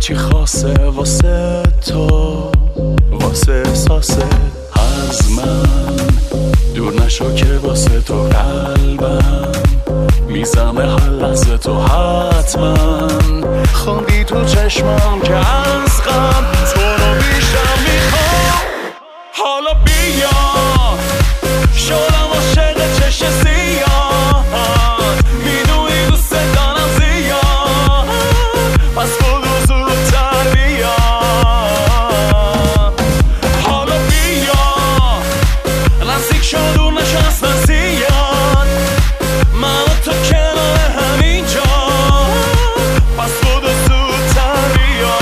چی خاصه واسه تو، واسه احساست از من دور نشو که واسه تو قلبم میزمه هر لحظه تو حتما خوندی تو چشمام که از غم تو رو بیشتر میخوام. حالا بیا شدم عاشق چشم سیاه، میدونی دوست دارم زیاد، پس بگو زودتر بیا. حالا بیا نزدیک شو دور نشو اصلا زیاد، من و تو کنار همینجا، پس بگو زودتر بیا.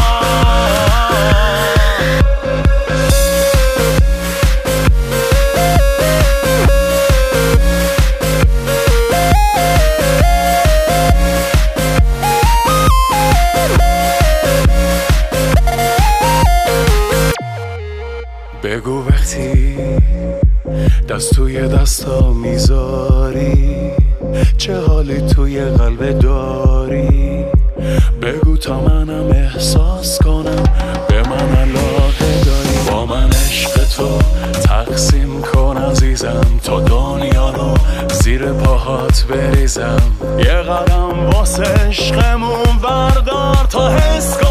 بگو وقتی دست توی دستا میذاری چه حالی توی قلب داری، بگو تا منم احساس کنم به من علاقه داری، با من عشق تو تقسیم کن عزیزم تا دنیا رو زیر پاهات بریزم، یه قدم واسه عشقمون بردار تا حس کن